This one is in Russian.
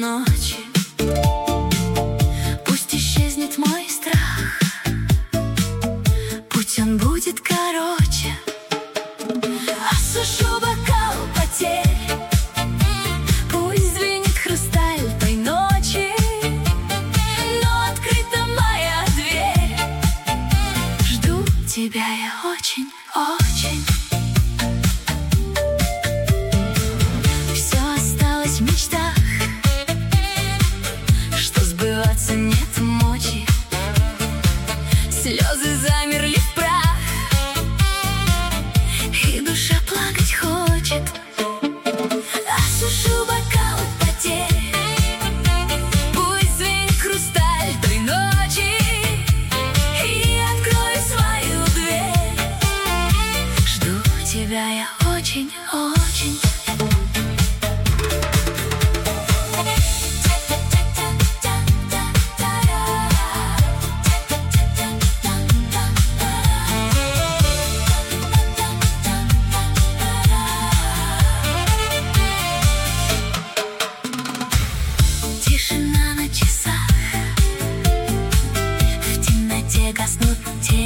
ночи. Пусть исчезнет мой страх, пусть он будет короче. Осушу бокал потерь, пусть звенит хрусталь той ночи, но открыта моя дверь. Жду тебя я очень, очень. Все осталось в мечтах, что сбываться нет мочи. Слезы замерли в прах, и душа плакать хочет. Осушу бокал потерь, пусть звенит хрусталь той ночи, и открою свою дверь. Жду тебя я очень, очень. Тишина на часах, в темноте гаснут те